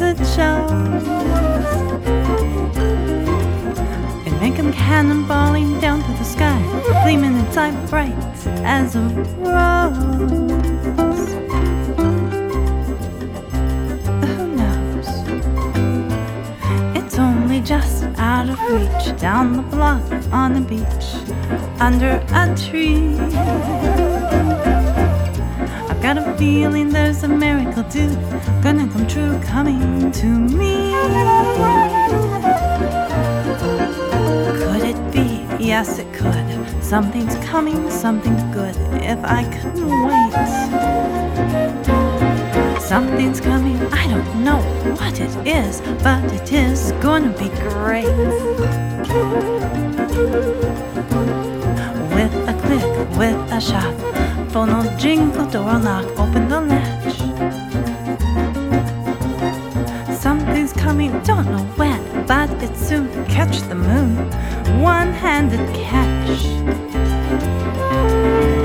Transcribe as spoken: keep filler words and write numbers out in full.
it shows. And make 'em cannonballing down to the sky, gleaming inside bright as a rose. Who knows? It's only just out of reach, down the block on the beach, under a tree. I've got a feeling there's a miracle too, gonna come true, coming to me. Could it be? Yes, it could. Something's coming, something good, if I couldn't wait. Something's coming, I don't know what it is, but it is gonna be great. With a click, with a shock, phone will jingle, door will knock, open the latch. Something's coming, don't know when, but it's soon. Catch the moon, one-handed catch.